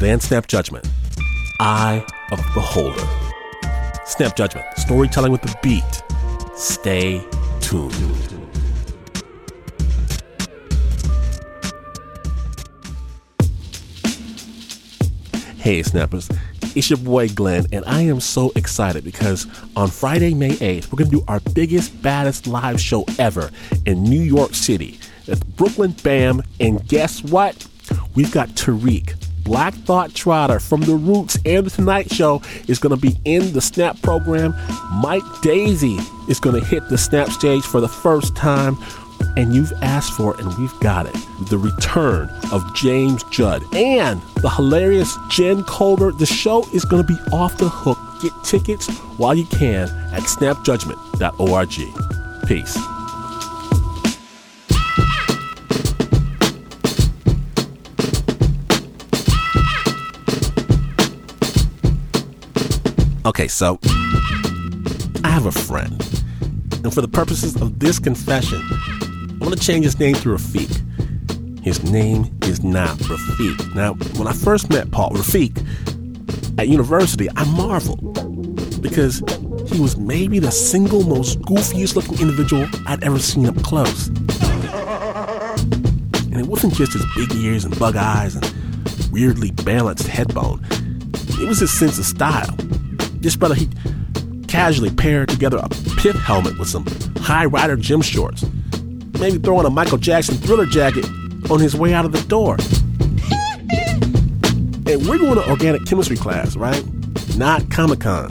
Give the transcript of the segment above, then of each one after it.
Today on Snap Judgment, Eye of the Beholder. Snap Judgment, storytelling with the beat. Stay tuned. Hey, Snappers. It's your boy Glenn, and I am so excited because on Friday, May 8th, we're going to do our biggest, baddest live show ever in New York City. It's Brooklyn BAM, and guess what? We've got Tariq, Black Thought Trotter from The Roots and The Tonight Show is going to be in the Snap program. Mike Daisy is going to hit the Snap stage for the first time. And you've asked for it, and we've got it. The return of James Judd and the hilarious Jen Colbert. The show is going to be off the hook. Get tickets while you can at snapjudgment.org. Peace. Okay, so I have a friend, and for the purposes of this confession, I want to change his name to Rafiq. His name is not Rafiq. Now, when I first met Paul Rafiq at university, I marveled because he was maybe the single most goofiest looking individual I'd ever seen up close. And it wasn't just his big ears and bug eyes and weirdly balanced head bone. It was his sense of style. This brother, he casually paired together a pith helmet with some high rider gym shorts. Maybe throw on a Michael Jackson Thriller jacket on his way out of the door. And we're going to organic chemistry class, right? Not Comic-Con.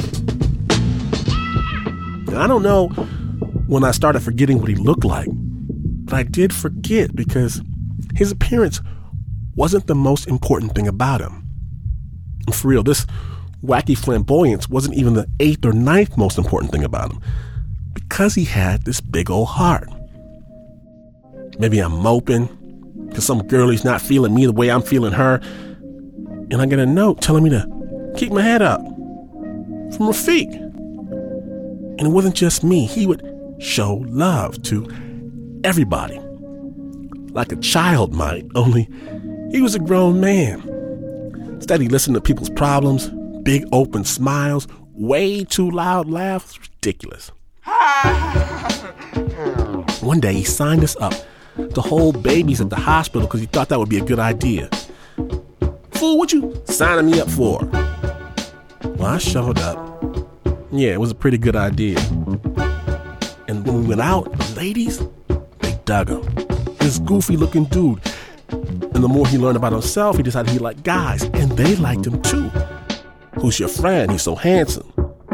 And I don't know when I started forgetting what he looked like, but I did forget because his appearance wasn't the most important thing about him. And for real, this wacky flamboyance wasn't even the 8th or 9th most important thing about him because he had this big old heart. Maybe I'm moping because some girlie's not feeling me the way I'm feeling her. And I get a note telling me to keep my head up from Rafiq. And it wasn't just me. He would show love to everybody. Like a child might, only he was a grown man. Instead, he listened to people's problems, big open smiles, way too loud laughs. Ridiculous. One day, he signed us up to hold babies at the hospital because he thought that would be a good idea. Fool, what you signing me up for? Well, I showed up. Yeah, it was a pretty good idea. And when we went out, the ladies, they dug him. This goofy looking dude. And the more he learned about himself, he decided he liked guys, and they liked him too. Who's your friend? He's so handsome.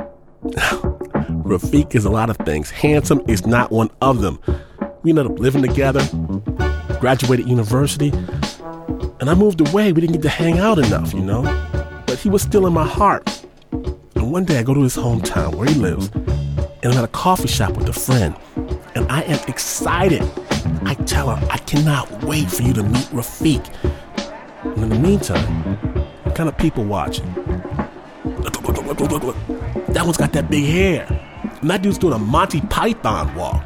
Rafiq is a lot of things. Handsome is not one of them. We ended up living together, graduated university, and I moved away. We didn't get to hang out enough, you know? But he was still in my heart. And one day I go to his hometown where he lives, and I'm at a coffee shop with a friend, and I am excited. I tell her, I cannot wait for you to meet Rafiq. And in the meantime, I'm kind of people watching. Look. That one's got that big hair. And that dude's doing a Monty Python walk.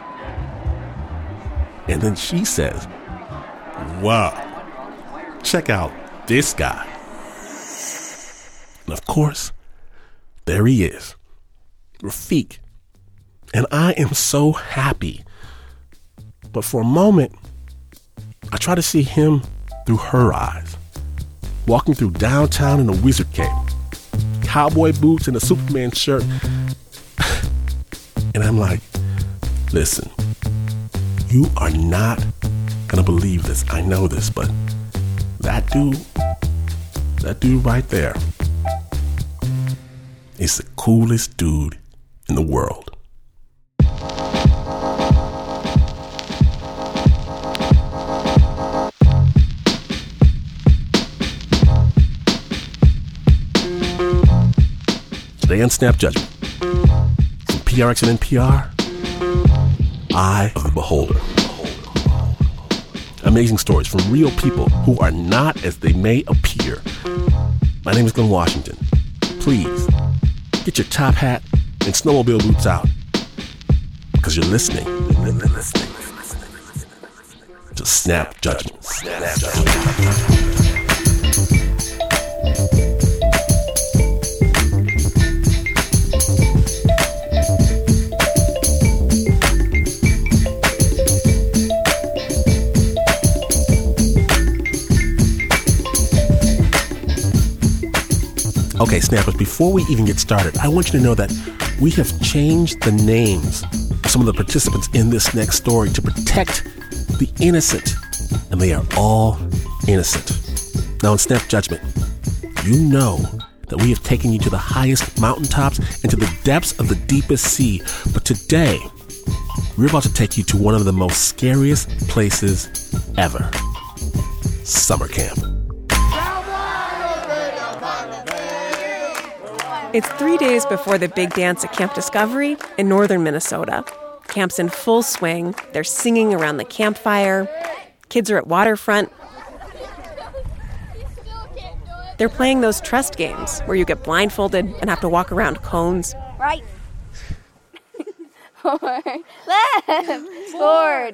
And then she says, wow, check out this guy. And of course, there he is, Rafiq. And I am so happy. But for a moment, I try to see him through her eyes, walking through downtown in a wizard cape, cowboy boots and a Superman shirt. And I'm like, listen, you are not gonna believe this. I know this, but that dude right there is the coolest dude in the world. Today on Snap Judgment, from PRX and NPR, Eye of the Beholder. Amazing stories from real people who are not as they may appear. My name is Glenn Washington. Please, get your top hat and snowmobile boots out, because you're listening to Snap Judgment. Okay, Snappers, before we even get started, I want you to know that we have changed the names of some of the participants in this next story to protect the innocent, and they are all innocent. Now, in Snap Judgment, you know that we have taken you to the highest mountaintops and to the depths of the deepest sea, but today, we're about to take you to one of the most scariest places ever. Summer camp. It's 3 days before the big dance at Camp Discovery in northern Minnesota. Camp's in full swing. They're singing around the campfire. Kids are at waterfront. They're playing those trust games where you get blindfolded and have to walk around cones. Right. Forward. Left. Forward.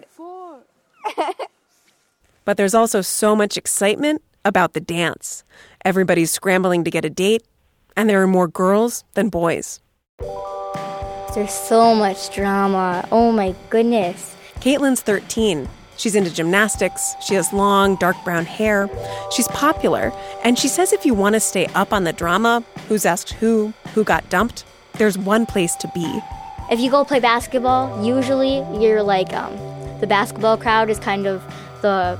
But there's also so much excitement about the dance. Everybody's scrambling to get a date, and there are more girls than boys. There's so much drama. Oh my goodness. Caitlin's 13. She's into gymnastics. She has long, dark brown hair. She's popular, and she says if you want to stay up on the drama, who's asked who got dumped, there's one place to be. If you go play basketball, usually you're like, the basketball crowd is kind of the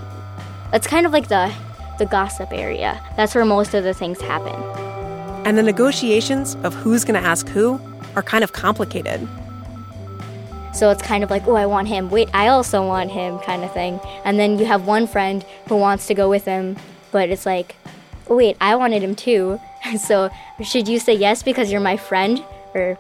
gossip area. That's where most of the things happen. And the negotiations of who's going to ask who are kind of complicated. So it's kind of like, oh, I want him. Wait, I also want him kind of thing. And then you have one friend who wants to go with him, but it's like, oh, wait, I wanted him too. So should you say yes because you're my friend? Or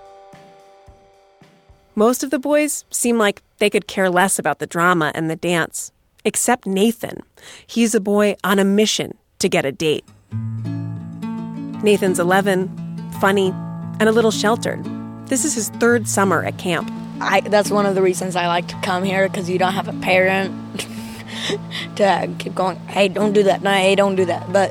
most of the boys seem like they could care less about the drama and the dance, except Nathan. He's a boy on a mission to get a date. Nathan's 11, funny, and a little sheltered. This is his third summer at camp. That's one of the reasons I like to come here, because you don't have a parent to keep going, hey, don't do that, no, hey, don't do that. But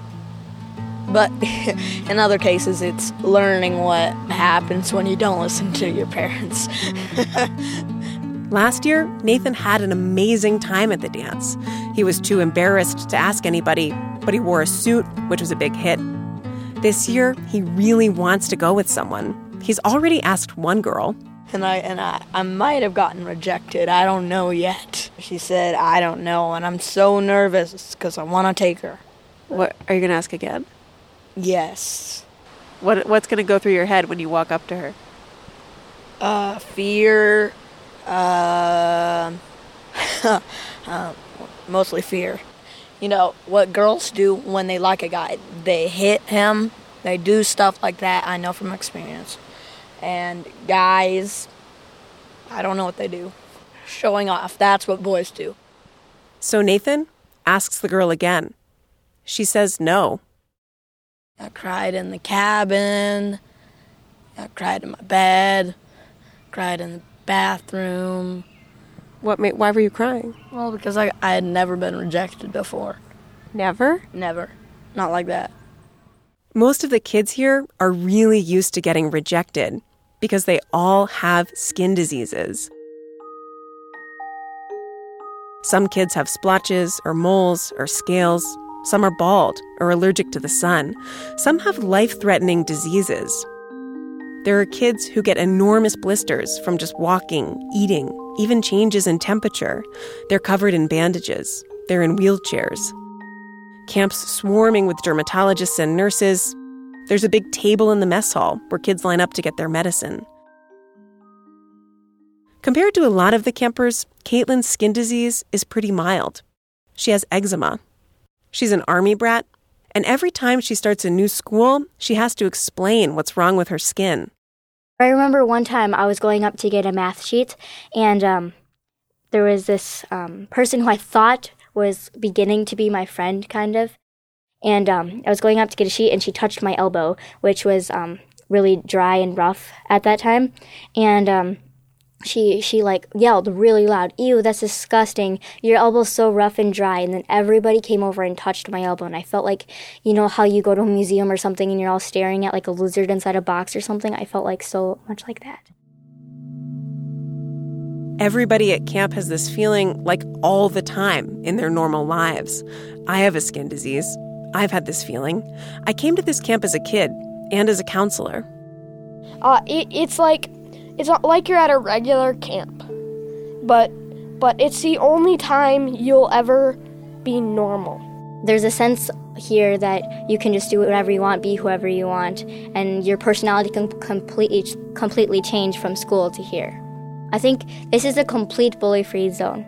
in other cases, it's learning what happens when you don't listen to your parents. Last year, Nathan had an amazing time at the dance. He was too embarrassed to ask anybody, but he wore a suit, which was a big hit. This year, he really wants to go with someone. He's already asked one girl. And I might have gotten rejected. I don't know yet. She said, I don't know, and I'm so nervous because I want to take her. What, are you going to ask again? Yes. What's going to go through your head when you walk up to her? Fear. Mostly fear. You know, what girls do when they like a guy, they hit him, they do stuff like that, I know from experience. And guys, I don't know what they do. Showing off, that's what boys do. So Nathan asks the girl again. She says no. I cried in the cabin, I cried in my bed, cried in the bathroom. Why were you crying? Well, because I had never been rejected before. Never? Never. Not like that. Most of the kids here are really used to getting rejected because they all have skin diseases. Some kids have splotches or moles or scales. Some are bald or allergic to the sun. Some have life-threatening diseases. There are kids who get enormous blisters from just walking, eating, even changes in temperature. They're covered in bandages. They're in wheelchairs. Camp's swarming with dermatologists and nurses. There's a big table in the mess hall where kids line up to get their medicine. Compared to a lot of the campers, Caitlin's skin disease is pretty mild. She has eczema. She's an Army brat, and every time she starts a new school, she has to explain what's wrong with her skin. I remember one time I was going up to get a math sheet, and there was this person who I thought was beginning to be my friend, kind of. And I was going up to get a sheet, and she touched my elbow, which was really dry and rough at that time. And she like yelled really loud, "Ew, that's disgusting. Your elbow's so rough and dry." And then everybody came over and touched my elbow, and I felt like, you know how you go to a museum or something and you're all staring at like a lizard inside a box or something? I felt like so much like that. Everybody at camp has this feeling like all the time in their normal lives. I have a skin disease. I've had this feeling. I came to this camp as a kid. and as a counselor. It's like you're at a regular camp, but it's the only time you'll ever be normal. There's a sense here that you can just do whatever you want, be whoever you want, and your personality can completely change from school to here. I think this is a complete bully-free zone.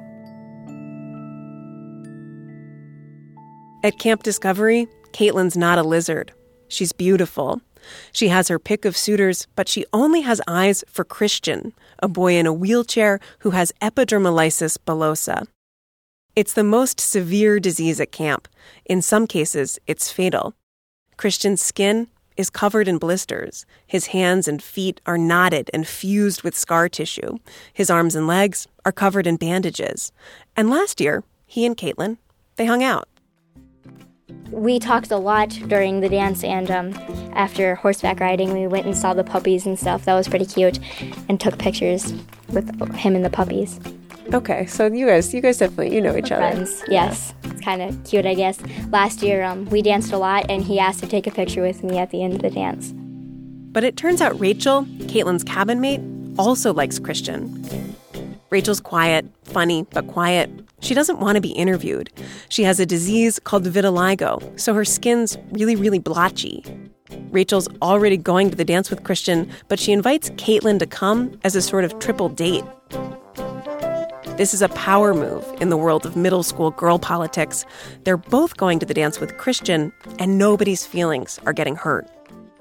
At Camp Discovery, Caitlin's not a lizard. She's beautiful. She has her pick of suitors, but she only has eyes for Christian, a boy in a wheelchair who has epidermolysis bullosa. It's the most severe disease at camp. In some cases, it's fatal. Christian's skin is covered in blisters. His hands and feet are knotted and fused with scar tissue. His arms and legs are covered in bandages. And last year, he and Caitlin, they hung out. We talked a lot during the dance, and after horseback riding, we went and saw the puppies and stuff. That was pretty cute, and took pictures with him and the puppies. Okay, so you guys definitely, know each other. Friends, yes. Yeah. It's kind of cute, I guess. Last year, we danced a lot, and he asked to take a picture with me at the end of the dance. But it turns out Rachel, Caitlin's cabin mate, also likes Christian. Rachel's quiet, funny, but quiet. She doesn't want to be interviewed. She has a disease called vitiligo, so her skin's really, really blotchy. Rachel's already going to the dance with Christian, but she invites Caitlin to come as a sort of triple date. This is a power move in the world of middle school girl politics. They're both going to the dance with Christian, and nobody's feelings are getting hurt.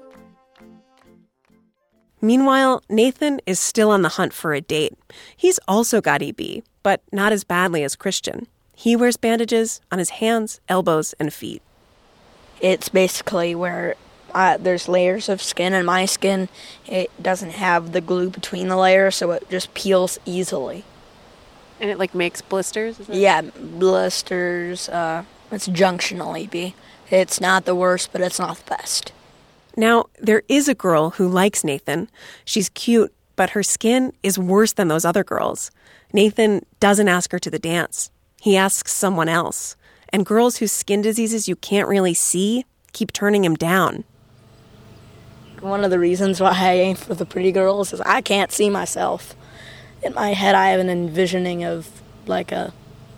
Meanwhile, Nathan is still on the hunt for a date. He's also got EB, but not as badly as Christian. He wears bandages on his hands, elbows, and feet. It's basically where there's layers of skin, and my skin, it doesn't have the glue between the layers, so it just peels easily. And it, makes blisters? Yeah, blisters. It's junctional EB. It's not the worst, but it's not the best. Now, there is a girl who likes Nathan. She's cute, but her skin is worse than those other girls. Nathan doesn't ask her to the dance. He asks someone else. And girls whose skin diseases you can't really see keep turning him down. One of the reasons why I aim for the pretty girls is I can't see myself. In my head, I have an envisioning of, a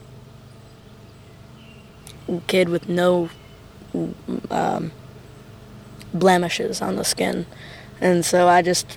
kid with no blemishes on the skin. And so I just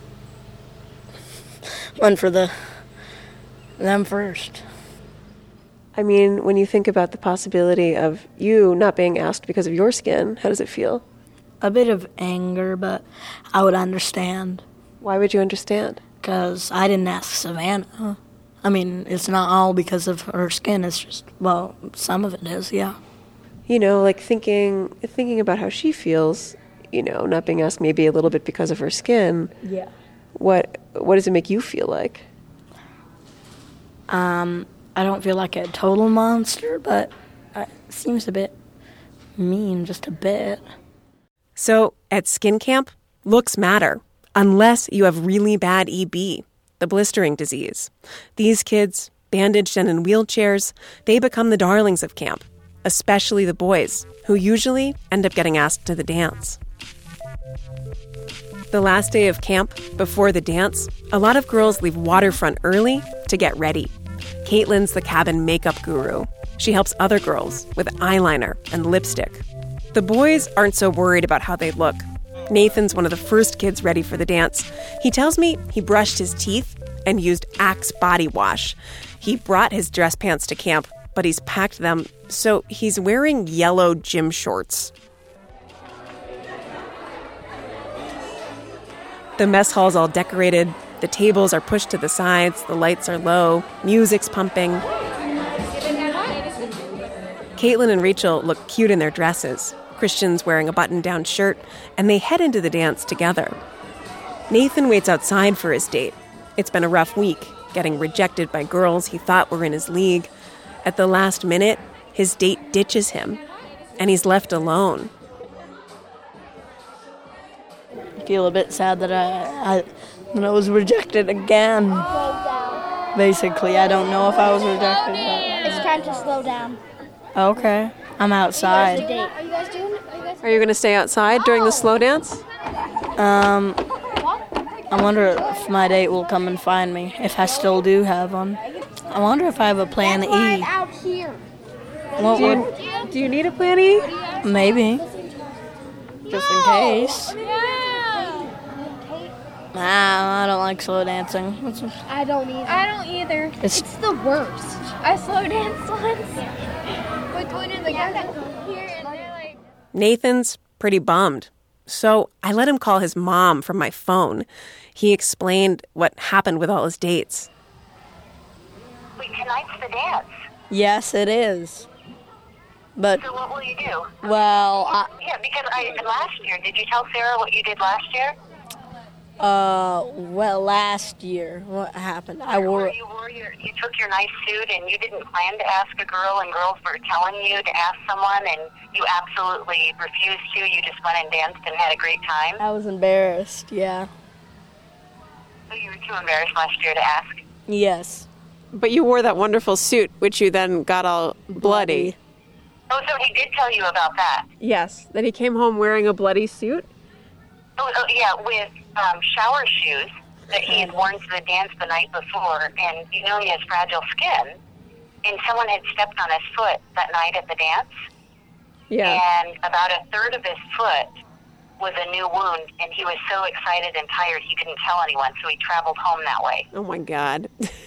went for them first. I mean, when you think about the possibility of you not being asked because of your skin, how does it feel? A bit of anger, but I would understand. Why would you understand? Because I didn't ask Savannah. I mean, it's not all because of her skin. It's just, some of it is, yeah. Thinking about how she feels, not being asked maybe a little bit because of her skin. Yeah. What does it make you feel like? I don't feel like a total monster, but it seems a bit mean, just a bit. So, at skin camp, looks matter. Unless you have really bad EB, the blistering disease. These kids, bandaged and in wheelchairs, they become the darlings of camp, especially the boys, who usually end up getting asked to the dance. The last day of camp, before the dance, a lot of girls leave Waterfront early to get ready. Caitlin's the cabin makeup guru. She helps other girls with eyeliner and lipstick. The boys aren't so worried about how they look. Nathan's one of the first kids ready for the dance. He tells me he brushed his teeth and used Axe body wash. He brought his dress pants to camp, but he's packed them, so he's wearing yellow gym shorts. The mess hall's all decorated. The tables are pushed to the sides. The lights are low. Music's pumping. Caitlin and Rachel look cute in their dresses. Christian's wearing a button-down shirt, and they head into the dance together. Nathan waits outside for his date. It's been a rough week, getting rejected by girls he thought were in his league. At the last minute, his date ditches him, and he's left alone. I feel a bit sad that I was rejected again. Basically, I don't know if I was rejected. But It's time to slow down. Okay, I'm outside. Are you guys doing it? Are you going to stay outside during the slow dance? I wonder if my date will come and find me, if I still do have one. I wonder if I have a plan E. Out here. What would... Do you need a plan E? Maybe. Just in case. Nah, I don't like slow dancing. I don't either. It's the worst. I slow danced once with one of the guys here, and they're like... Nathan's pretty bummed. So I let him call his mom from my phone. He explained what happened with all his dates. Wait, tonight's the dance. Yes, it is. But, So what will you do? well, Yeah, because last year, did you tell Sarah what you did last year? last year, what happened? You took your nice suit and you didn't plan to ask a girl, and girls were telling you to ask someone, and you absolutely refused to. You just went and danced and had a great time. I was embarrassed, yeah. So you were too embarrassed last year to ask. Yes. But you wore that wonderful suit, which you then got all bloody. Oh, so he did tell you about that. Yes, that he came home wearing a bloody suit? Oh yeah, with shower shoes that he had worn to the dance the night before, and you know he has fragile skin, and someone had stepped on his foot that night at the dance, and about a third of his foot was a new wound, and he was so excited and tired he didn't tell anyone, so he traveled home that way. Oh, my God.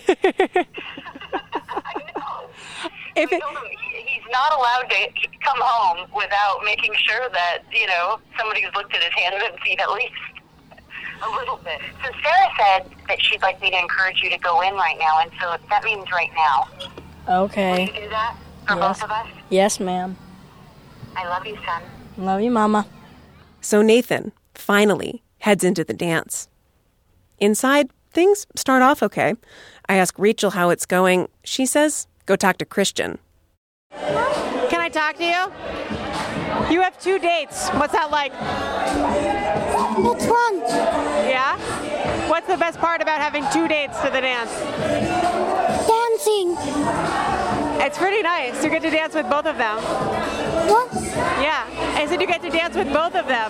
I know. He told him he's not allowed to come home without making sure that, somebody's looked at his hands and feet at least a little bit. So Sarah said that she'd like me to encourage you to go in right now, and so that means right now. Okay. Will you do that for Yes. both of us? Yes, ma'am. I love you, son. Love you, Mama. So Nathan, finally, heads into the dance. Inside, things start off okay. I ask Rachel how it's going. She says, go talk to Christian. Can I talk to you? You have 2 dates. What's that like? It's fun. Yeah? What's the best part about having 2 dates to the dance? Dancing. It's pretty nice. You get to dance with both of them. What? Yeah. I said you get to dance with both of them.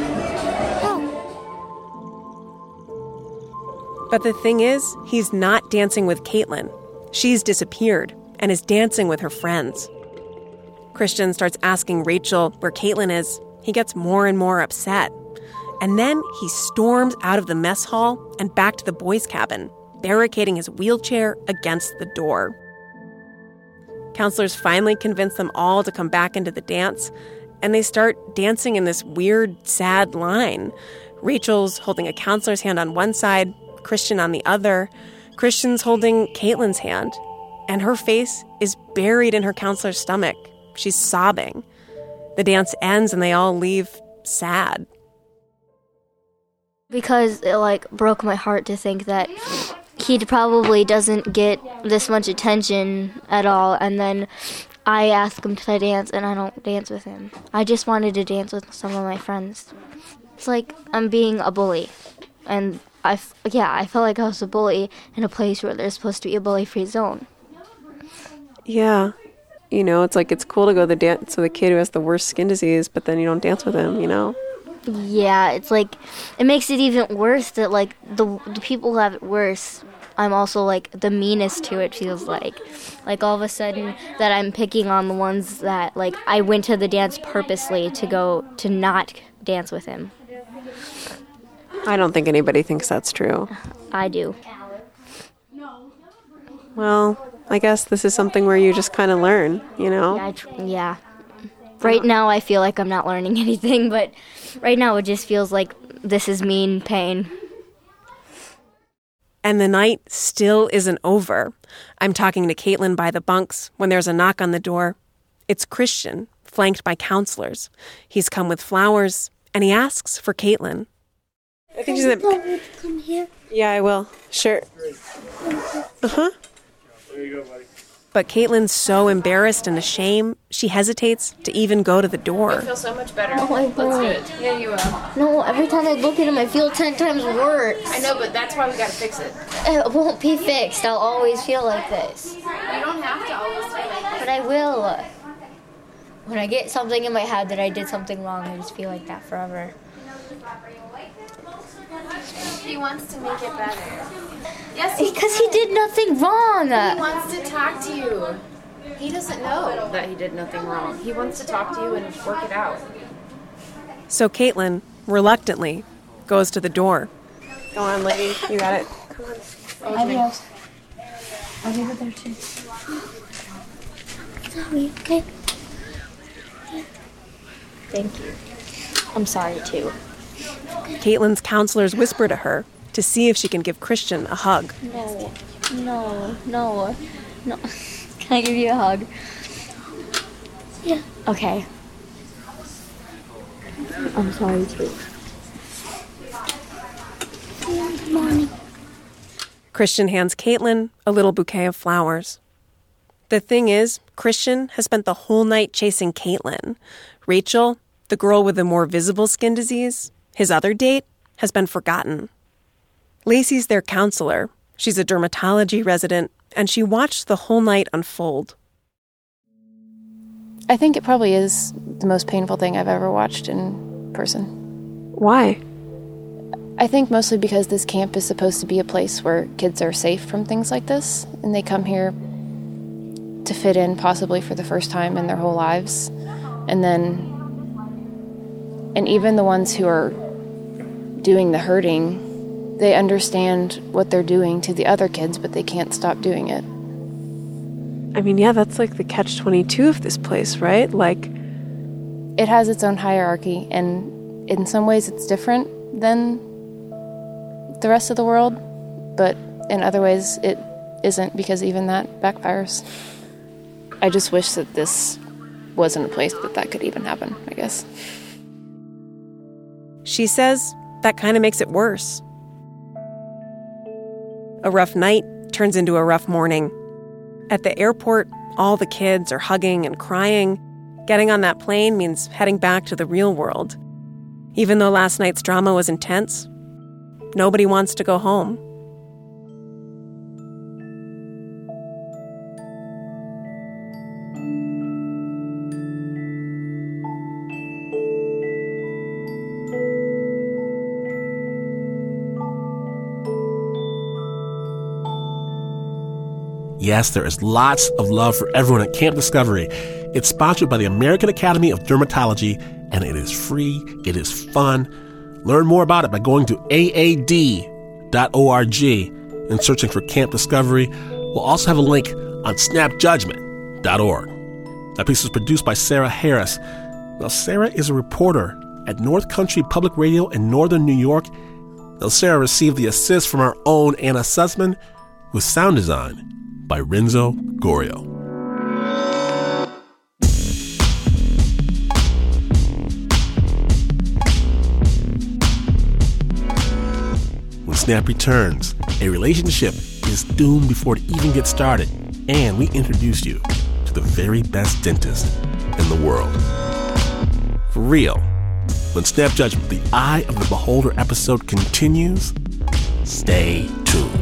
But the thing is, he's not dancing with Caitlin. She's disappeared and is dancing with her friends. Christian starts asking Rachel where Caitlin is. He gets more and more upset. And then he storms out of the mess hall and back to the boys' cabin, barricading his wheelchair against the door. Counselors finally convince them all to come back into the dance, and they start dancing in this weird, sad line. Rachel's holding a counselor's hand on one side, Christian on the other. Christian's holding Caitlin's hand, and her face is buried in her counselor's stomach. She's sobbing. The dance ends, and they all leave sad. Because it, broke my heart to think that he probably doesn't get this much attention at all, and then I ask him to dance, and I don't dance with him. I just wanted to dance with some of my friends. It's like I'm being a bully, and I felt like I was a bully in a place where there's supposed to be a bully-free zone. Yeah. It's like it's cool to go to the dance with a kid who has the worst skin disease, but then you don't dance with him, Yeah, it's like, it makes it even worse that, the people who have it worse, I'm also, the meanest to, it feels like. All of a sudden, that I'm picking on the ones that, I went to the dance purposely to not dance with him. I don't think anybody thinks that's true. I do. Well, I guess this is something where you just kind of learn, Yeah. Right now, I feel like I'm not learning anything, but right now it just feels like this is mean pain. And the night still isn't over. I'm talking to Caitlin by the bunks when there's a knock on the door. It's Christian, flanked by counselors. He's come with flowers, and he asks for Caitlin. I think she's Come here. Yeah, I will. Sure. Uh-huh. There you go, buddy. But Caitlin's so embarrassed and ashamed, she hesitates to even go to the door. I feel so much better. Oh, I won't. Yeah, you will. No, every time I look at him, I feel 10 times worse. I know, but that's why we gotta fix it. It won't be fixed. I'll always feel like this. You don't have to always feel like this. But I will. When I get something in my head that I did something wrong, I just feel like that forever. He wants to make it better. Yes, Because he did nothing wrong. He wants to talk to you. He doesn't know that he did nothing wrong. He wants to talk to you and work it out. So Caitlin, reluctantly, goes to the door. Go on, lady. You got it. Come on. Adios. I'll be there too. Sorry, okay? Thank you. I'm sorry too. Caitlin's counselors whisper to her to see if she can give Christian a hug. No. Can I give you a hug? Yeah. Okay. I'm sorry too. Good morning. Christian hands Caitlin a little bouquet of flowers. The thing is, Christian has spent the whole night chasing Caitlin. Rachel, the girl with the more visible skin disease, his other date, has been forgotten. Lacey's their counselor. She's a dermatology resident, and she watched the whole night unfold. I think it probably is the most painful thing I've ever watched in person. Why? I think mostly because this camp is supposed to be a place where kids are safe from things like this, and they come here to fit in possibly for the first time in their whole lives. And even the ones who are doing the hurting, they understand what they're doing to the other kids, but they can't stop doing it. I mean, yeah, that's like the catch-22 of this place, right? Like, it has its own hierarchy, and in some ways it's different than the rest of the world, but in other ways it isn't, because even that backfires. I just wish that this wasn't a place that could even happen, I guess. she says that kind of makes it worse. A rough night turns into a rough morning. At the airport, all the kids are hugging and crying. Getting on that plane means heading back to the real world. Even though last night's drama was intense, nobody wants to go home. Yes, there is lots of love for everyone at Camp Discovery. It's sponsored by the American Academy of Dermatology, and it is free. It is fun. Learn more about it by going to aad.org and searching for Camp Discovery. We'll also have a link on snapjudgment.org. That piece was produced by Sarah Harris. Now, Sarah is a reporter at North Country Public Radio in northern New York. Now, Sarah received the assist from our own Anna Sussman with sound design by Renzo Gorio. When Snap returns, a relationship is doomed before it even gets started, and we introduce you to the very best dentist in the world. For real, when Snap Judgment, the Eye of the Beholder episode continues, stay tuned.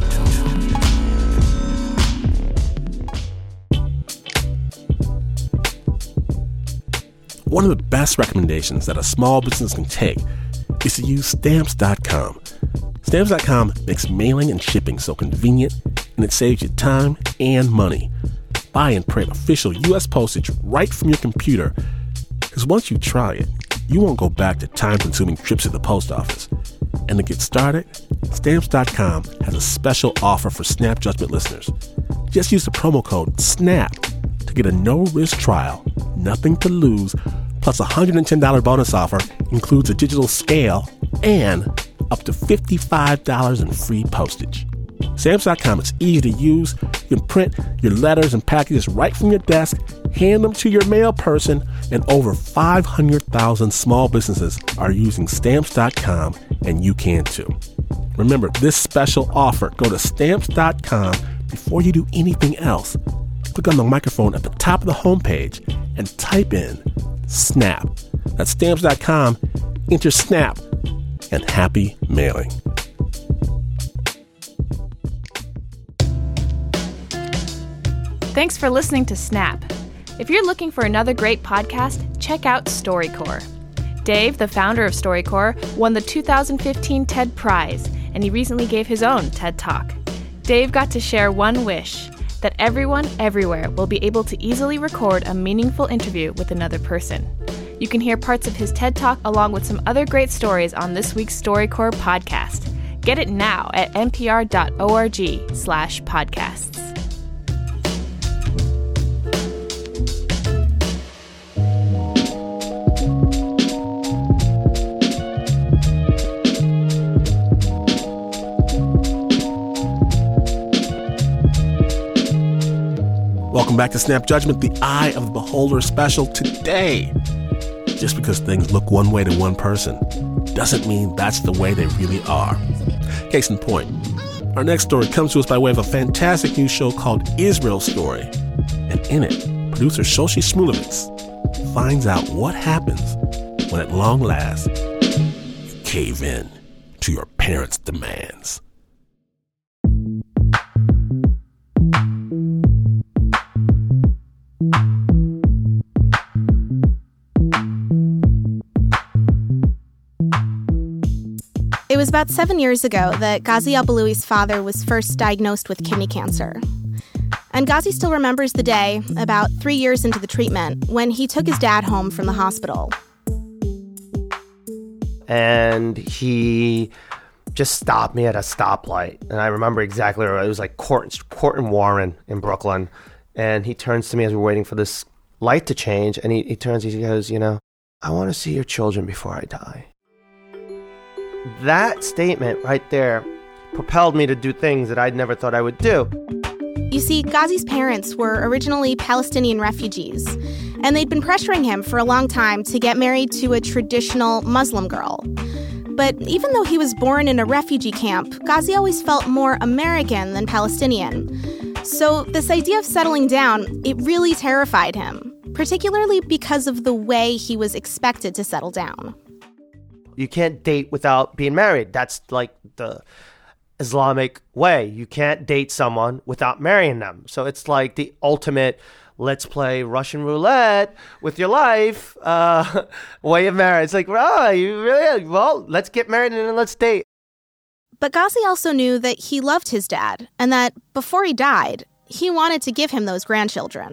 One of the best recommendations that a small business can take is to use Stamps.com. Stamps.com makes mailing and shipping so convenient, and it saves you time and money. Buy and print official U.S. postage right from your computer, because once you try it, you won't go back to time-consuming trips to the post office. And to get started, Stamps.com has a special offer for Snap Judgment listeners. Just use the promo code SNAP to get a no-risk trial, nothing to lose, plus a $110 bonus offer, includes a digital scale, and up to $55 in free postage. Stamps.com is easy to use. You can print your letters and packages right from your desk, hand them to your mail person, and over 500,000 small businesses are using Stamps.com, and you can too. Remember this special offer. Go to Stamps.com before you do anything else. Click on the microphone at the top of the homepage and type in SNAP. That's Stamps.com. Enter SNAP, and happy mailing. Thanks for listening to Snap. If you're looking for another great podcast, check out StoryCorps. Dave, the founder of StoryCorps, won the 2015 TED Prize, and he recently gave his own TED Talk. Dave got to share one wish, that everyone, everywhere will be able to easily record a meaningful interview with another person. You can hear parts of his TED Talk along with some other great stories on this week's StoryCorps podcast. Get it now at npr.org/podcasts. Welcome back to Snap Judgment, the Eye of the Beholder special. Today, just because things look one way to one person doesn't mean that's the way they really are. Case in point, our next story comes to us by way of a fantastic new show called Israel Story. And in it, producer Shoshi Shmulevitz finds out what happens when at long last you cave in to your parents' demands. It was about 7 years ago that Ghazi Al-Baloui's father was first diagnosed with kidney cancer. And Ghazi still remembers the day, about 3 years into the treatment, when he took his dad home from the hospital. And he just stopped me at a stoplight. And I remember exactly where it was, like Court and Warren in Brooklyn. And he turns to me as we're waiting for this light to change. And he turns, he goes, I want to see your children before I die. That statement right there propelled me to do things that I'd never thought I would do. You see, Ghazi's parents were originally Palestinian refugees, and they'd been pressuring him for a long time to get married to a traditional Muslim girl. But even though he was born in a refugee camp, Ghazi always felt more American than Palestinian. So this idea of settling down, it really terrified him, particularly because of the way he was expected to settle down. You can't date without being married. That's like the Islamic way. You can't date someone without marrying them. So it's like the ultimate, let's play Russian roulette with your life way of marriage. It's like, you really? Well, let's get married and then let's date. But Ghazi also knew that he loved his dad and that before he died, he wanted to give him those grandchildren.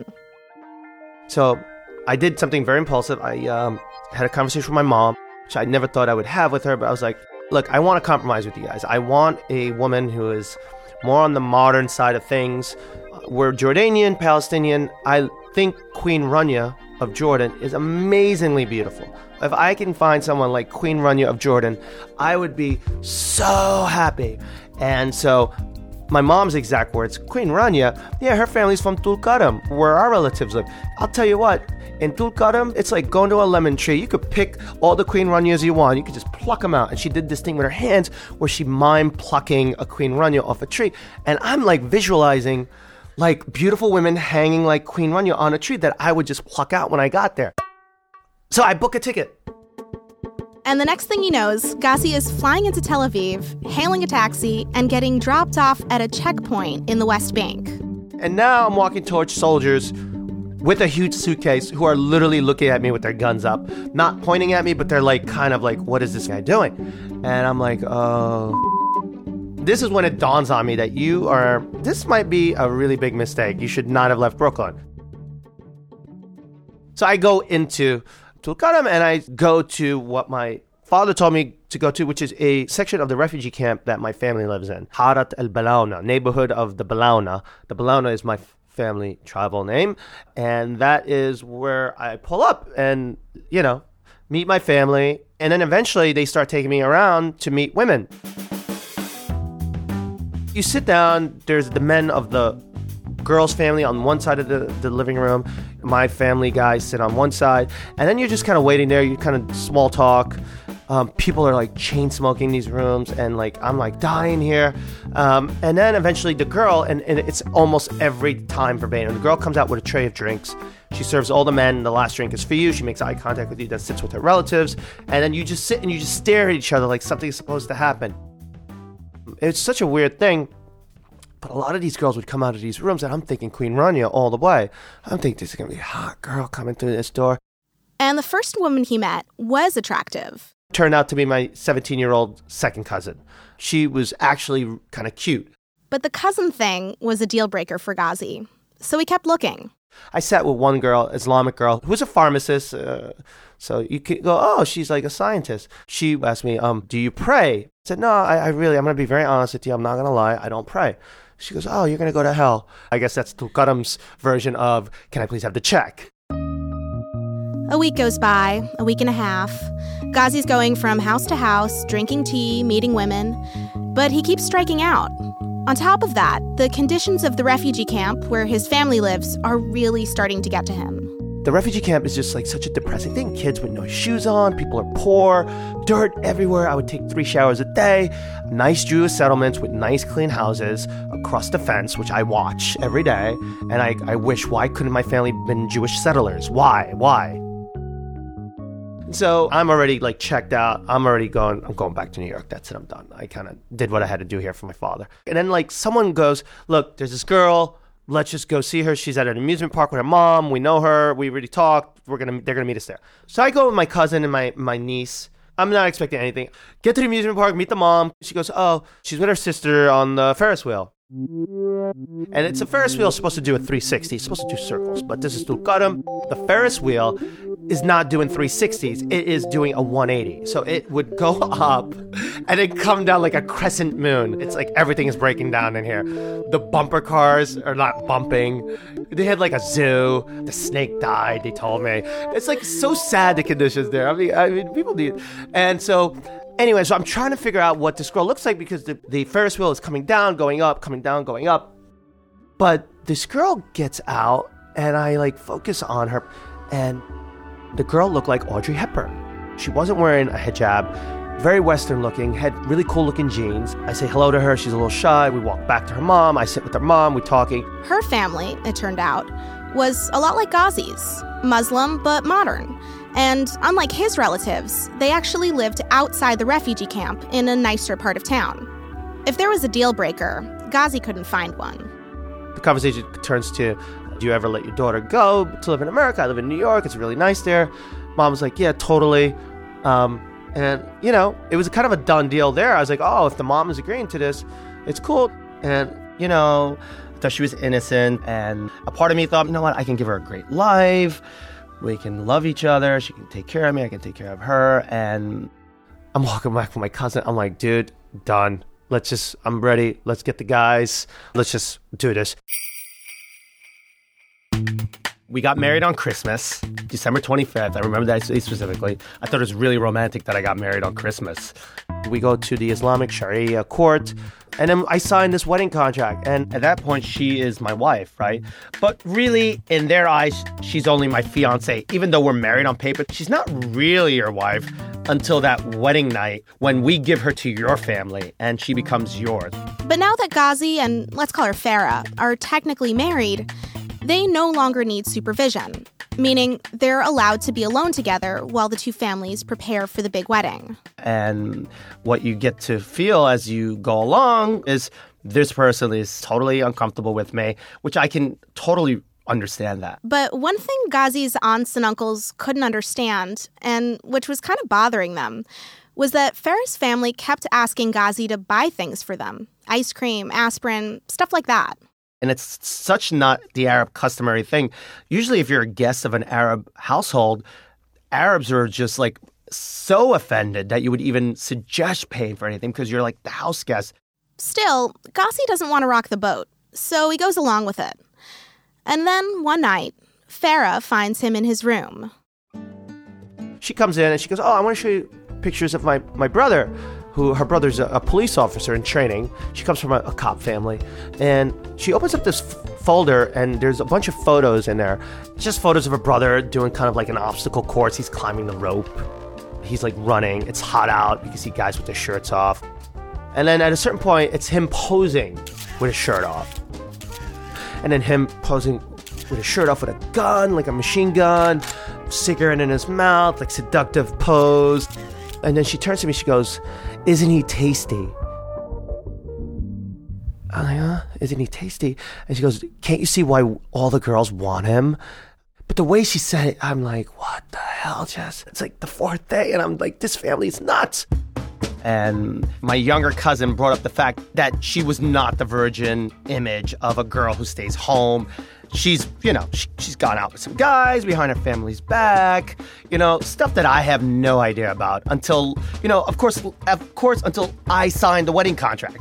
So I did something very impulsive. I had a conversation with my mom, which I never thought I would have with her, but I was like, look, I want to compromise with you guys. I want a woman who is more on the modern side of things. We're Jordanian, Palestinian. I think Queen Rania of Jordan is amazingly beautiful. If I can find someone like Queen Rania of Jordan, I would be so happy. And so my mom's exact words, Queen Rania, her family's from Tulkarm, where our relatives live. I'll tell you what, in Tulkarm, it's like going to a lemon tree. You could pick all the Queen Ranias you want. You could just pluck them out. And she did this thing with her hands where she mimed plucking a Queen Rania off a tree. And I'm like visualizing like beautiful women hanging like Queen Rania on a tree that I would just pluck out when I got there. So I book a ticket. And the next thing he knows, Ghazi is flying into Tel Aviv, hailing a taxi, and getting dropped off at a checkpoint in the West Bank. And now I'm walking towards soldiers with a huge suitcase who are literally looking at me with their guns up. Not pointing at me, but they're like, kind of like, what is this guy doing? And I'm like, oh. This is when it dawns on me that this might be a really big mistake. You should not have left Brooklyn. So I go into Tulkarm and I go to what my father told me to go to, which is a section of the refugee camp that my family lives in. Harat al-Balauna, neighborhood of the Balauna. The Balauna is my family tribal name. And that is where I pull up and, meet my family. And then eventually they start taking me around to meet women. You sit down, there's the men of the girl's family on one side of the living room. My family guys sit on one side. And then you're just kind of waiting there. You kind of small talk. People are like chain smoking these rooms. And like, I'm like dying here. And then eventually the girl, and it's almost every time verbatim. The girl comes out with a tray of drinks. She serves all the men. The last drink is for you. She makes eye contact with you. Then sits with her relatives. And then you just sit and you just stare at each other like something's supposed to happen. It's such a weird thing. But a lot of these girls would come out of these rooms and I'm thinking Queen Rania all the way. I'm thinking this is going to be a hot girl coming through this door. And the first woman he met was attractive. Turned out to be my 17-year-old second cousin. She was actually kind of cute. But the cousin thing was a deal breaker for Ghazi, so he kept looking. I sat with one girl, Islamic girl, who was a pharmacist. So you could go, oh, she's like a scientist. She asked me, do you pray? I said, no, I'm going to be very honest with you. I'm not going to lie. I don't pray. She goes, oh, you're going to go to hell. I guess that's Tulkarm's version of, can I please have the check? A week goes by, a week and a half. Ghazi's going from house to house, drinking tea, meeting women, but he keeps striking out. On top of that, the conditions of the refugee camp where his family lives are really starting to get to him. The refugee camp is just like such a depressing thing. Kids with no shoes on, people are poor, dirt everywhere. I would take 3 showers a day. Nice Jewish settlements with nice clean houses across the fence, which I watch every day. And I wish, why couldn't my family been Jewish settlers? Why? So I'm already like checked out. I'm going back to New York. That's it. I'm done. I kind of did what I had to do here for my father. And then like someone goes, look, there's this girl. Let's just go see her. She's at an amusement park with her mom. We know her. We already talked. They're going to meet us there. So I go with my cousin and my niece. I'm not expecting anything. Get to the amusement park, meet the mom. She goes, oh, she's with her sister on the Ferris wheel. And it's a Ferris wheel supposed to do a 360. It's supposed to do circles, but this is Tulkarm. The Ferris wheel is not doing 360s. It is doing a 180. So it would go up and then come down like a crescent moon. It's like everything is breaking down in here. The bumper cars are not bumping. They had like a zoo. The snake died, they told me. It's like so sad, the conditions there. I mean, people need. And so anyway, so I'm trying to figure out what this girl looks like because the Ferris wheel is coming down, going up, coming down, going up. But this girl gets out and I like focus on her and the girl looked like Audrey Hepburn. She wasn't wearing a hijab, very Western looking, had really cool looking jeans. I say hello to her. She's a little shy. We walk back to her mom. I sit with her mom. We're talking. Her family, it turned out, was a lot like Ghazi's, Muslim but modern. And unlike his relatives, they actually lived outside the refugee camp in a nicer part of town. If there was a deal breaker, Ghazi couldn't find one. The conversation turns to, do you ever let your daughter go to live in America? I live in New York. It's really nice there. Mom was like, yeah, totally. And, you know, it was kind of a done deal there. I was like, oh, if the mom is agreeing to this, it's cool. And, you know, I thought she was innocent. And a part of me thought, you know what, I can give her a great life. We can love each other. She can take care of me. I can take care of her. And I'm walking back with my cousin. I'm like, dude, done. I'm ready. Let's get the guys. Let's just do this. We got married on Christmas, December 25th. I remember that specifically. I thought it was really romantic that I got married on Christmas. We go to the Islamic Sharia court, and then I signed this wedding contract. And at that point, she is my wife, right? But really, in their eyes, she's only my fiance. Even though we're married on paper, she's not really your wife until that wedding night when we give her to your family and she becomes yours. But now that Ghazi and, let's call her Farah, are technically married, they no longer need supervision, meaning they're allowed to be alone together while the two families prepare for the big wedding. And what you get to feel as you go along is this person is totally uncomfortable with me, which I can totally understand that. But one thing Ghazi's aunts and uncles couldn't understand, and which was kind of bothering them, was that Farah's family kept asking Ghazi to buy things for them. Ice cream, aspirin, stuff like that. And it's such not the Arab customary thing. Usually if you're a guest of an Arab household, Arabs are just like so offended that you would even suggest paying for anything because you're like the house guest. Still, Ghazi doesn't want to rock the boat, so he goes along with it. And then one night, Farah finds him in his room. She comes in and she goes, oh, I want to show you pictures of my brother. Her brother's a police officer in training. She comes from a cop family. And she opens up this folder, and there's a bunch of photos in there. Just photos of her brother doing kind of like an obstacle course. He's climbing the rope. He's like running. It's hot out. You can see guys with their shirts off. And then at a certain point, it's him posing with his shirt off. And then him posing with his shirt off with a gun, like a machine gun, cigarette in his mouth, like seductive pose. And then she turns to me, she goes, isn't he tasty? I'm like, huh? Isn't he tasty? And she goes, can't you see why all the girls want him? But the way she said it, I'm like, what the hell, Jess? It's like the 4th day, and I'm like, this family is nuts. And my younger cousin brought up the fact that she was not the virgin image of a girl who stays home. She's, she's gone out with some guys behind her family's back, stuff that I have no idea about until, of course, until I signed the wedding contract.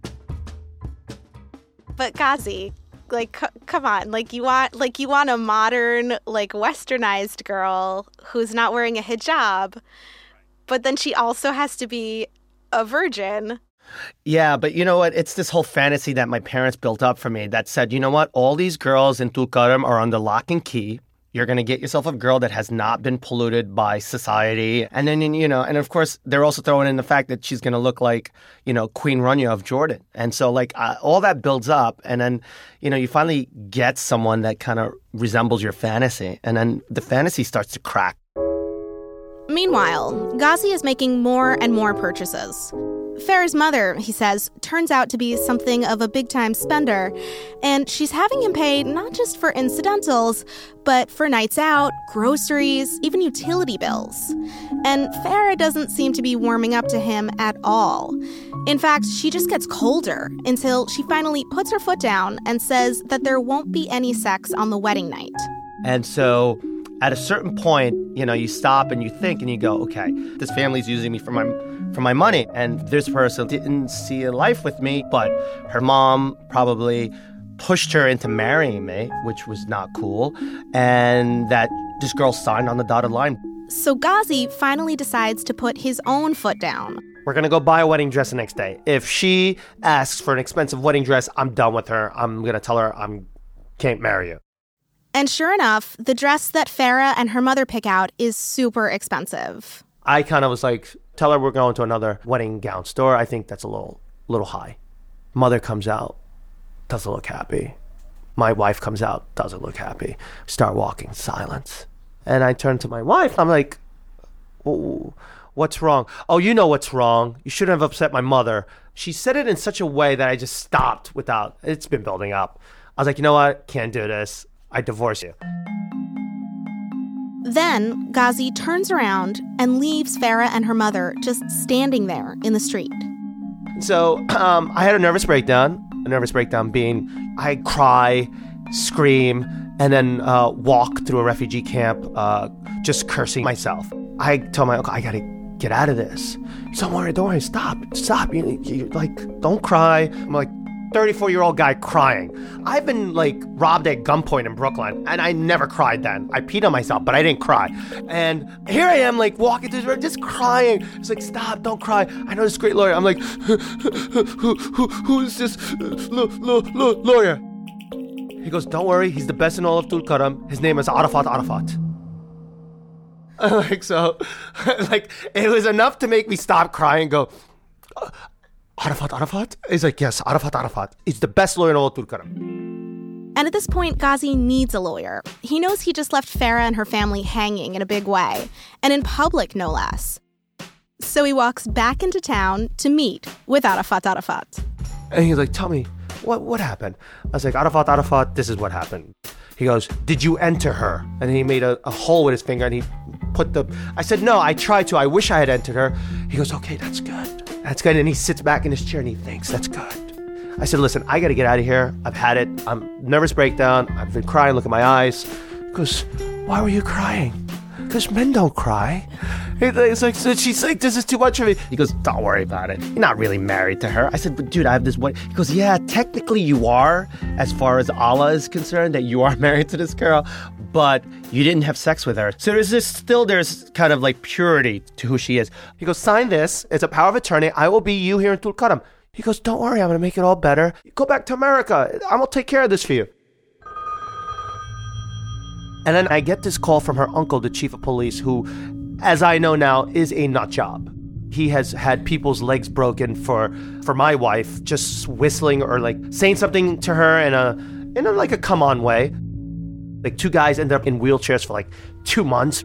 But Gazi, come on, you want a modern, westernized girl who's not wearing a hijab, but then she also has to be a virgin. Yeah, but you know what? It's this whole fantasy that my parents built up for me that said, you know what? All these girls in Tulkarm are under lock and key. You're going to get yourself a girl that has not been polluted by society. And then, and of course, they're also throwing in the fact that she's going to look like, Queen Rania of Jordan. And so, all that builds up. And then, you finally get someone that kind of resembles your fantasy. And then the fantasy starts to crack. Meanwhile, Gazi is making more and more purchases. Farah's mother, he says, turns out to be something of a big-time spender, and she's having him pay not just for incidentals, but for nights out, groceries, even utility bills. And Farah doesn't seem to be warming up to him at all. In fact, she just gets colder until she finally puts her foot down and says that there won't be any sex on the wedding night. And so at a certain point, you stop and you think and you go, okay, this family's using me for my money. And this person didn't see a life with me, but her mom probably pushed her into marrying me, which was not cool. And that this girl signed on the dotted line. So Gazi finally decides to put his own foot down. We're going to go buy a wedding dress the next day. If she asks for an expensive wedding dress, I'm done with her. I'm going to tell her I can't marry you. And sure enough, the dress that Farah and her mother pick out is super expensive. I kind of was like, tell her we're going to another wedding gown store. I think that's a little high. Mother comes out, doesn't look happy. My wife comes out, doesn't look happy. Start walking, silence. And I turn to my wife. I'm like, what's wrong? Oh, you know what's wrong. You shouldn't have upset my mother. She said it in such a way that I just stopped it's been building up. I was like, you know what? Can't do this. I divorce you. Then Gazi turns around and leaves Farah and her mother just standing there in the street. So I had a nervous breakdown. A nervous breakdown being I cry, scream, and then walk through a refugee camp just cursing myself. I tell my uncle, I got to get out of this. Don't worry, stop. You don't cry. I'm like, 34-year-old guy crying. I've been robbed at gunpoint in Brooklyn, and I never cried then. I peed on myself, but I didn't cry. And here I am, walking through the road, just crying. It's like, stop, don't cry. I know this great lawyer. I'm like, who is this lawyer? He goes, don't worry, he's the best in all of Tulkarm. His name is Arafat. It was enough to make me stop crying and go, Arafat? He's like, yes, Arafat. He's the best lawyer in all of Tulkarm. And at this point, Gazi needs a lawyer. He knows he just left Farah and her family hanging in a big way, and in public, no less. So he walks back into town to meet with Arafat. And he's like, tell me, what happened? I was like, Arafat, this is what happened. He goes, did you enter her? And he made a hole with his finger and he put I said, no, I tried to. I wish I had entered her. He goes, okay, that's good. And he sits back in his chair and he thinks, that's good. I said, listen, I got to get out of here. I've had it. I'm nervous breakdown. I've been crying. Look at my eyes. He goes, why were you crying? Because men don't cry. It's like, so she's like, this is too much for me. He goes, don't worry about it. You're not really married to her. I said, but dude, I have this one. He goes, yeah, technically you are, as far as Allah is concerned, that you are married to this girl, but you didn't have sex with her. So there's kind of purity to who she is. He goes, sign this. It's a power of attorney. I will be you here in Tulkarm. He goes, don't worry, I'm going to make it all better. Go back to America. I'm going to take care of this for you. And then I get this call from her uncle, the chief of police, who, as I know now, is a nut job. He has had people's legs broken for my wife, just whistling or saying something to her in a come on way. Two guys ended up in wheelchairs for 2 months.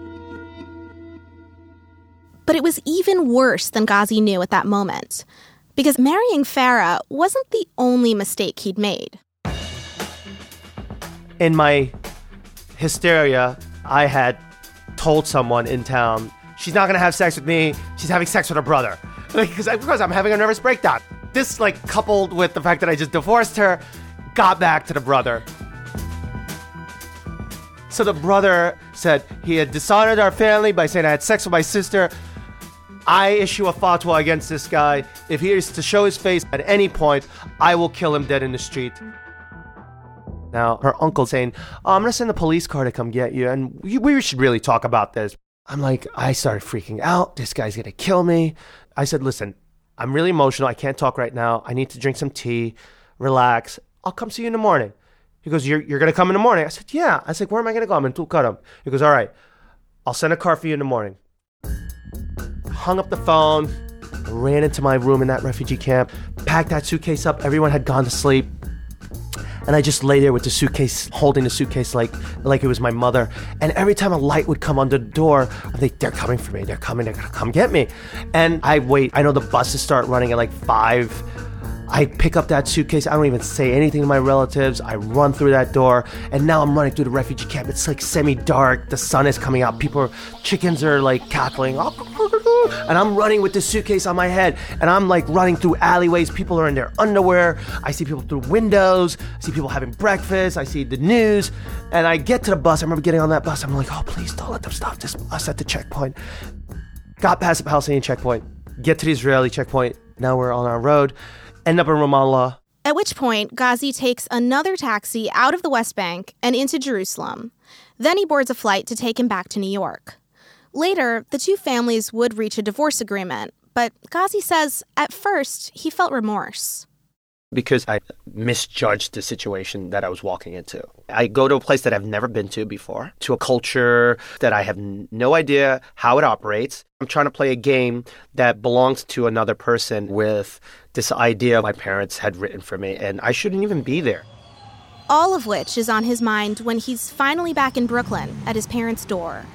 But it was even worse than Gazi knew at that moment, because marrying Farah wasn't the only mistake he'd made. In my hysteria, I had told someone in town, she's not going to have sex with me, she's having sex with her brother. Because I'm having a nervous breakdown. This, coupled with the fact that I just divorced her, got back to the brother. So the brother said he had dishonored our family by saying I had sex with my sister. I issue a fatwa against this guy. If he is to show his face at any point, I will kill him dead in the street. Now, her uncle's saying, I'm going to send the police car to come get you, and we should really talk about this. I started freaking out. This guy's going to kill me. I said, listen, I'm really emotional. I can't talk right now. I need to drink some tea, relax. I'll come see you in the morning. He goes, you're going to come in the morning? I said, yeah. I said, where am I going to go? I'm in Tulkarm. He goes, all right, I'll send a car for you in the morning. Hung up the phone, ran into my room in that refugee camp, packed that suitcase up. Everyone had gone to sleep. And I just lay there with the suitcase, holding the suitcase like it was my mother. And every time a light would come on the door, I think, they're coming for me. They're coming. They're going to come get me. And I wait. I know the buses start running at 5. I pick up that suitcase. I don't even say anything to my relatives. I run through that door. And now I'm running through the refugee camp. It's semi-dark. The sun is coming out. Chickens are cackling. And I'm running with this suitcase on my head. And I'm running through alleyways. People are in their underwear. I see people through windows. I see people having breakfast. I see the news. And I get to the bus. I remember getting on that bus. I'm like, oh, please don't let them stop this bus at the checkpoint. Got past the Palestinian checkpoint. Get to the Israeli checkpoint. Now we're on our road. End up in Ramallah. At which point, Ghazi takes another taxi out of the West Bank and into Jerusalem. Then he boards a flight to take him back to New York. Later, the two families would reach a divorce agreement, but Ghazi says at first he felt remorse. Because I misjudged the situation that I was walking into. I go to a place that I've never been to before, to a culture that I have no idea how it operates. I'm trying to play a game that belongs to another person with this idea my parents had written for me, and I shouldn't even be there. All of which is on his mind when he's finally back in Brooklyn at his parents' door.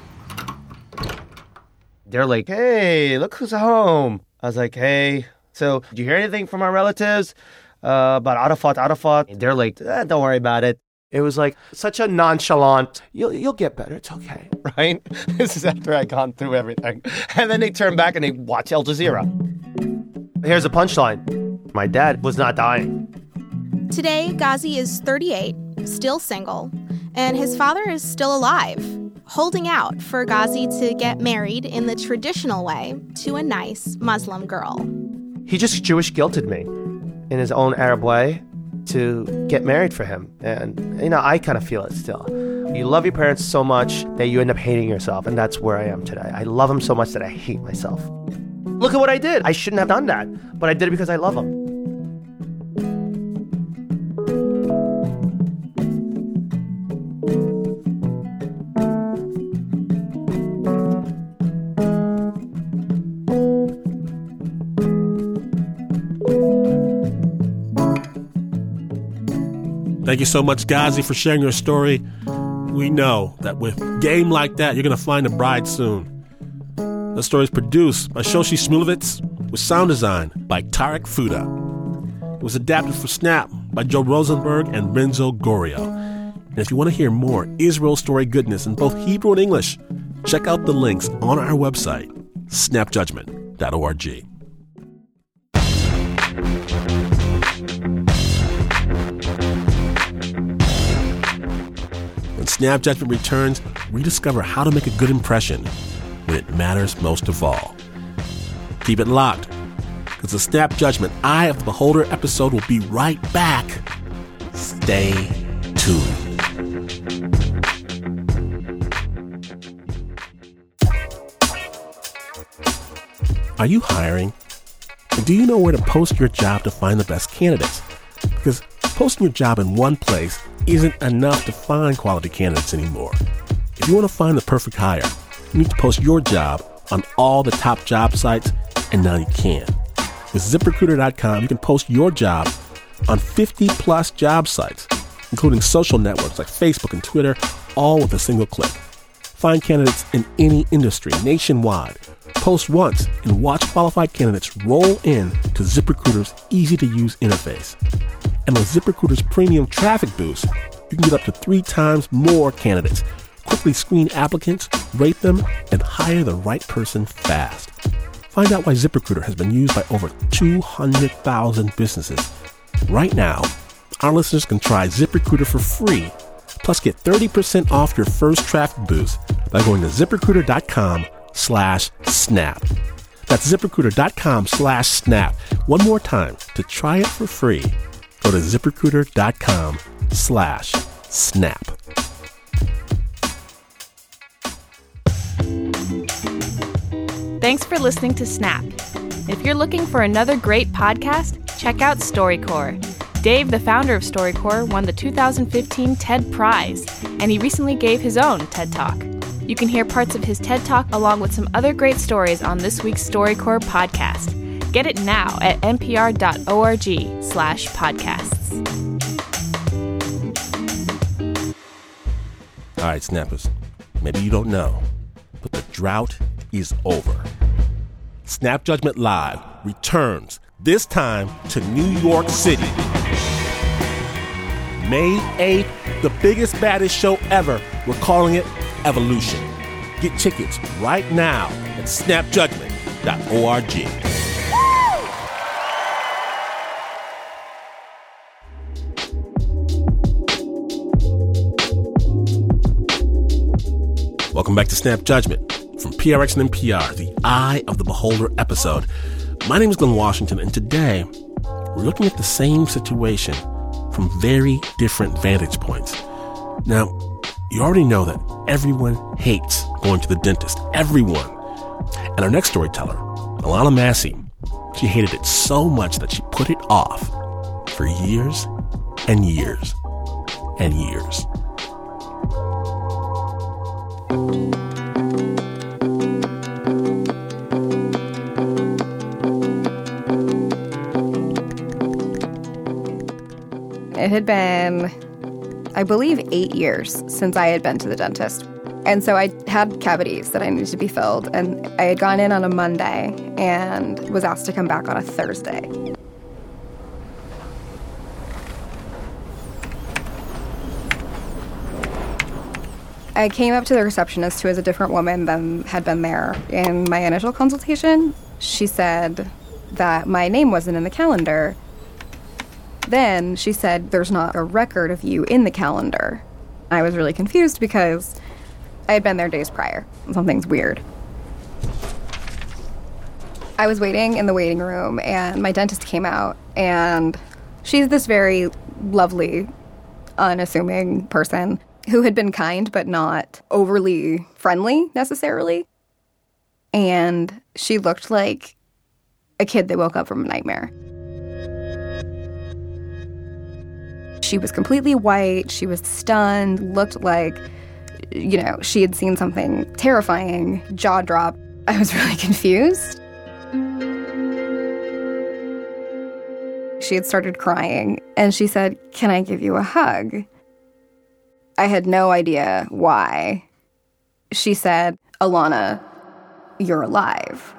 They're like, hey, look who's home. I was like, hey, so did you hear anything from our relatives about Arafat? They're like, don't worry about it. It was such a nonchalant, you'll get better, it's okay, right? This is after I'd gone through everything. And then they turn back and they watch Al Jazeera. Here's the punchline. My dad was not dying. Today, Ghazi is 38, still single, and his father is still alive, holding out for Ghazi to get married in the traditional way to a nice Muslim girl. He just Jewish guilted me in his own Arab way to get married for him. And, I kind of feel it still. You love your parents so much that you end up hating yourself, and that's where I am today. I love them so much that I hate myself. Look at what I did. I shouldn't have done that, but I did it because I love them. Thank you so much, Ghazi, for sharing your story. We know that with game like that, you're going to find a bride soon. The story is produced by Shoshi Shmulevitz with sound design by Tarek Fuda. It was adapted for Snap by Joe Rosenberg and Renzo Gorio. And if you want to hear more Israel story goodness in both Hebrew and English, check out the links on our website, snapjudgment.org. When Snap Judgment returns, rediscover how to make a good impression when it matters most of all. Keep it locked, because the Snap Judgment Eye of the Beholder episode will be right back. Stay tuned. Are you hiring? And do you know where to post your job to find the best candidates? Because posting your job in one place isn't enough to find quality candidates anymore. If you want to find the perfect hire, you need to post your job on all the top job sites, and now you can. With ZipRecruiter.com, you can post your job on 50-plus job sites, including social networks like Facebook and Twitter, all with a single click. Find candidates in any industry nationwide. Post once and watch qualified candidates roll in to ZipRecruiter's easy-to-use interface. And with ZipRecruiter's premium traffic boost, you can get up to 3 times more candidates quickly screen applicants, rate them, and hire the right person fast. Find out why ZipRecruiter has been used by over 200,000 businesses. Right now, our listeners can try ZipRecruiter for free, plus get 30% off your first traffic boost by going to ZipRecruiter.com/snap. That's ZipRecruiter.com/snap. One more time, to try it for free, go to ZipRecruiter.com/snap. Thanks for listening to Snap. If you're looking for another great podcast, check out StoryCorps. Dave, the founder of StoryCorps, won the 2015 TED Prize, and he recently gave his own TED Talk. You can hear parts of his TED Talk along with some other great stories on this week's StoryCorps podcast. Get it now at npr.org/podcasts. All right, Snappers, maybe you don't know, but the drought is over. Snap Judgment Live returns, this time to New York City. May 8th, the biggest, baddest show ever. We're calling it Evolution. Get tickets right now at snapjudgment.org. Welcome back to Snap Judgment from PRX and NPR, the Eye of the Beholder episode. My name is Glenn Washington, and today we're looking at the same situation from very different vantage points. Now, you already know that everyone hates going to the dentist. Everyone. And our next storyteller, Alana Massey, she hated it so much that she put it off for years and years and years. It had been, I believe, 8 years since I had been to the dentist. And so I had cavities that I needed to be filled. And I had gone in on a Monday and was asked to come back on a Thursday. I came up to the receptionist, who is a different woman than had been there in my initial consultation. She said that my name wasn't in the calendar. Then she said, there's not a record of you in the calendar. I was really confused because I had been there days prior. Something's weird. I was waiting in the waiting room, and my dentist came out, and she's this very lovely, unassuming person who had been kind but not overly friendly necessarily. And she looked like a kid that woke up from a nightmare. She was completely white, she was stunned, looked like, she had seen something terrifying, jaw drop. I was really confused. She had started crying, and she said, "Can I give you a hug?" I had no idea why. She said, "Alana, you're alive.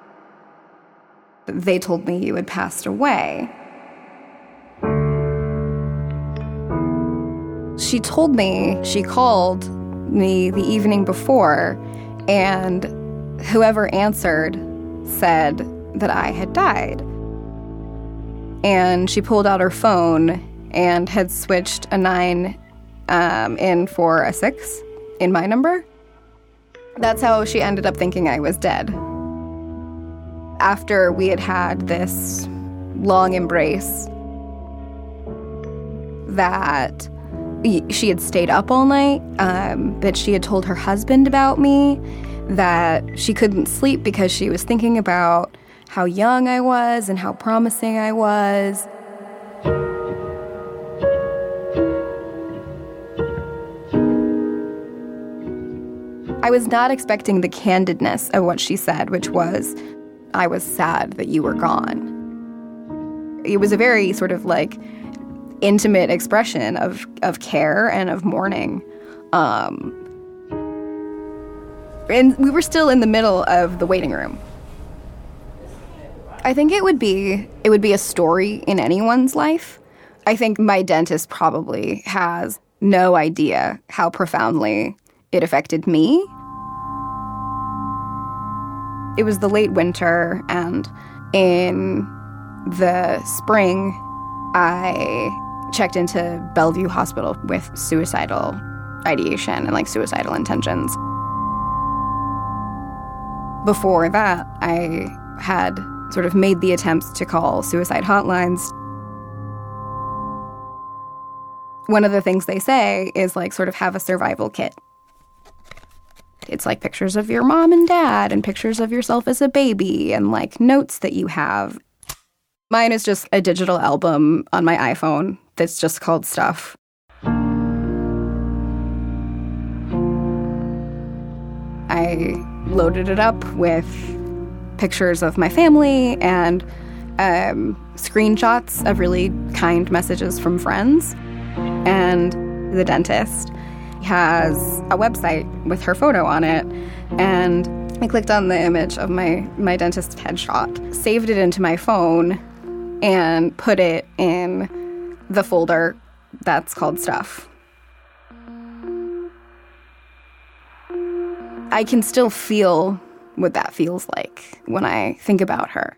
They told me you had passed away." She told me she called me the evening before, and whoever answered said that I had died. And she pulled out her phone and had switched a 9 in for a 6 in my number. That's how she ended up thinking I was dead. After we had had this long embrace, that she had stayed up all night, that she had told her husband about me, that she couldn't sleep because she was thinking about how young I was and how promising I was. I was not expecting the candidness of what she said, which was, "I was sad that you were gone." It was a very sort of intimate expression of care and of mourning. And we were still in the middle of the waiting room. I think it would be a story in anyone's life. I think my dentist probably has no idea how profoundly it affected me. It was the late winter, and in the spring, I checked into Bellevue Hospital with suicidal ideation and, like, suicidal intentions. Before that, I had sort of made the attempts to call suicide hotlines. One of the things they say is, like, sort of have a survival kit. It's like pictures of your mom and dad and pictures of yourself as a baby and, like, notes that you have. Mine is just a digital album on my iPhone that's just called Stuff. I loaded it up with pictures of my family and screenshots of really kind messages from friends. And the dentist has a website with her photo on it. And I clicked on the image of my dentist headshot, saved it into my phone, and put it in the folder that's called Stuff. I can still feel what that feels like when I think about her.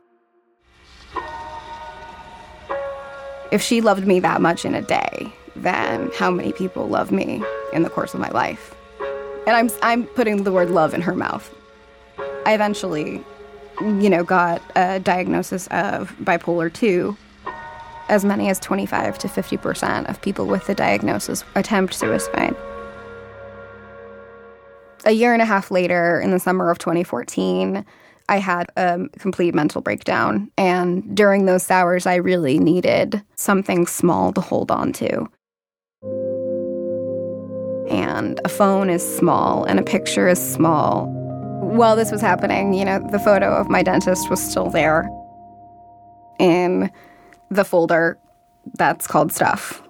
If she loved me that much in a day, then how many people love me in the course of my life? And I'm putting the word love in her mouth. I eventually, got a diagnosis of bipolar 2. As many as 25 to 50% of people with the diagnosis attempt suicide. A year and a half later, in the summer of 2014, I had a complete mental breakdown. And during those hours, I really needed something small to hold on to. And a phone is small, and a picture is small. While this was happening, the photo of my dentist was still there in the folder that's called Stuff.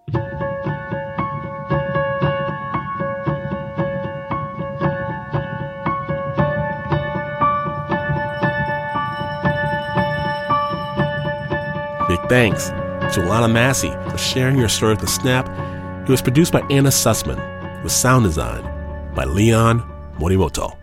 Big thanks to Alana Massey for sharing your story with The Snap. It was produced by Anna Sussman, with sound design by Leon Morimoto.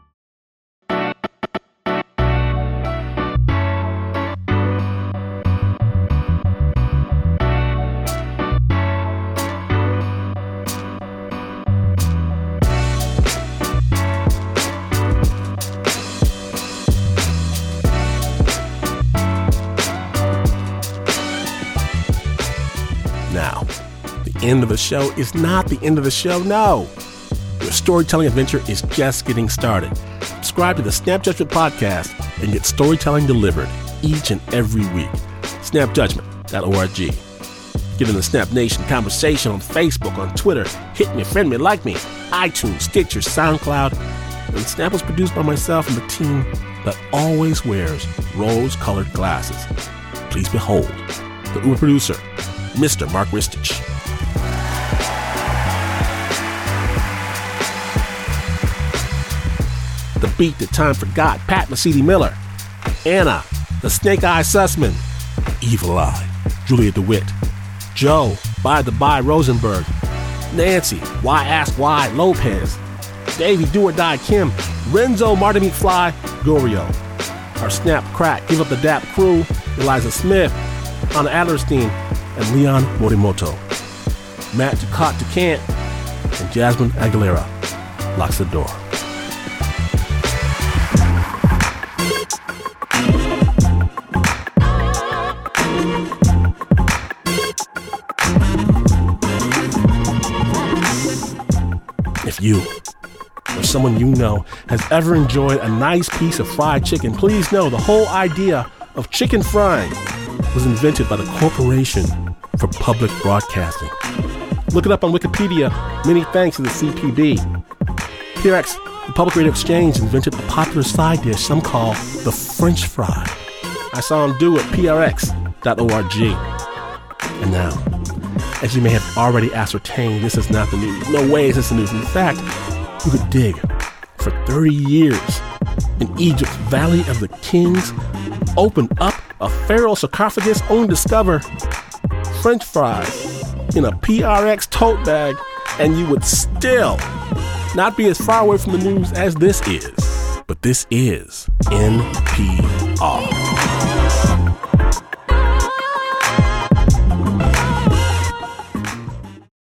Now, the end of the show is not the end of the show, no. Your storytelling adventure is just getting started. Subscribe to the Snap Judgment Podcast and get storytelling delivered each and every week. snapjudgment.org. Get in the Snap Nation conversation on Facebook, on Twitter. Hit me, friend me, like me. iTunes, Stitcher, SoundCloud. And Snap was produced by myself and the team that always wears rose-colored glasses. Please behold the Uber producer, Mr. Mark Ristich. The beat that time forgot, Pat Mesiti-Miller. Anna, the Snake Eye Sussman. Evil Eye, Julia DeWitt. Joe, By the By Rosenberg. Nancy, Why Ask Why Lopez. Davey, Do or Die Kim. Renzo, Martin Fly Gorio. Our Snap Crack, Give Up the Dap crew, Eliza Smith, Anna Adlerstein, and Leon Morimoto. Matt Ducat DeCant and Jasmine Aguilera locks the door. If you or someone you know has ever enjoyed a nice piece of fried chicken, please know the whole idea of chicken frying was invented by the Corporation for Public Broadcasting. Look it up on Wikipedia. Many thanks to the CPB. PRX, the Public Radio Exchange, invented a popular side dish some call the French fry. I saw him do it, prx.org. And now, as you may have already ascertained, this is not the news. No way is this the news. In fact, you could dig for 30 years in Egypt's Valley of the Kings, open up a pharaoh sarcophagus, only discover French fries in a PRX tote bag, and you would still not be as far away from the news as this is, but this is NPR.